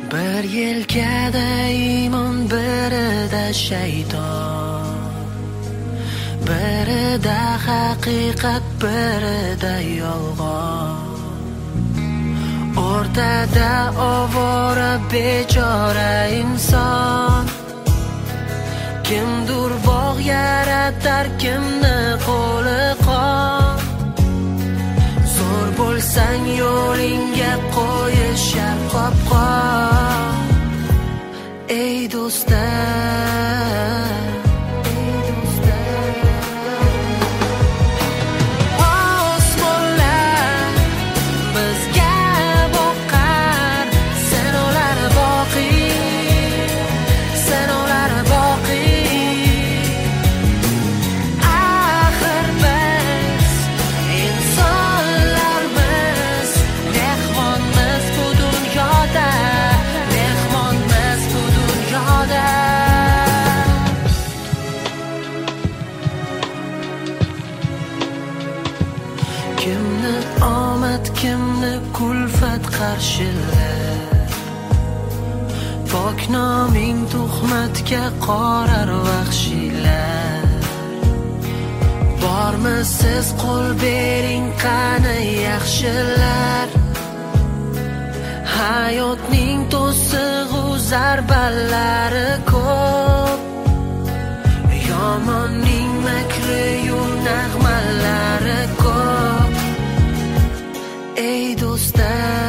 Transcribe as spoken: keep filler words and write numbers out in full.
Bir yelkada iymon, birida shayton, birida haqiqat, birida yolg'on. O'rtada ovora bechora inson, kimdir bog' yaratar, kimni qo'li qon. Zo'r bo'lsang yo'lingga qo'yishar qopqon. Ey do'stlar, kimni omad, kimni kulfat qarshilar. Pok noming tuhmatga qorar vahshiylar. Bormi siz qo'l bering, qani yaxshilar. Hayotning to'sig'u zarbalari ko'p, yomonning makri-yu nag'malari ko'p. Ey do'stlar,